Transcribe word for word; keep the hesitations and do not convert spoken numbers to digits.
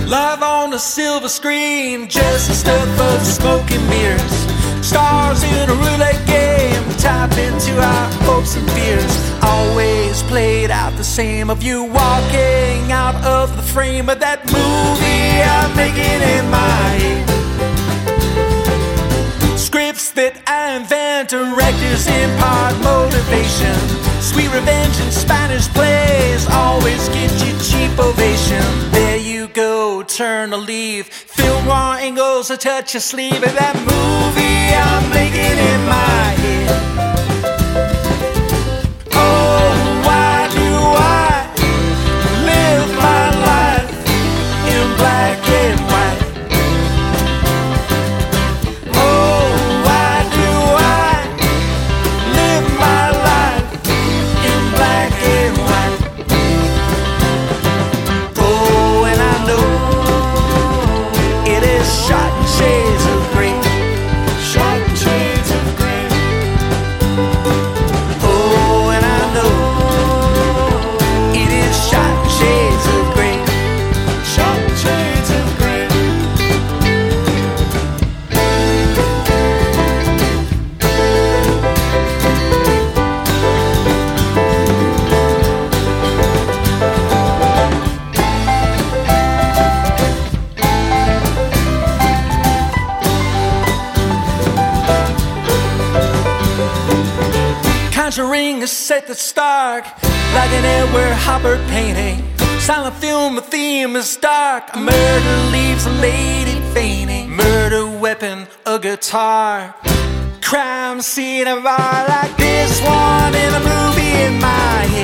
Live on the silver screen, just the stuff of smoke and mirrors. Stars in a roulette game, tap into our hopes and fears. Always played out the same, of you walking out of the frame of that movie I'm making in my head. Scripts that I invent, directors impart motivation. Sweet revenge and Spanish plays always get you cheap ovation. There you go, turn a leaf, film raw angles, a touch of sleeve of that movie I'm making in my head. Oh, why do I live my life in black and white? Oh, why do I live my life in black and white? Oh, and I know it is shot in shades of gray. Shot in shades of gray. Oh, and I know it is shot in shades of gray. Shot in shades of gray. Conjuring a set that's stark, like an Edward Hopper painting. Silent film, the theme is dark. A murder leaves a lady fainting. Murder weapon, a guitar. Crime scene, a bar like this one in a movie in my head.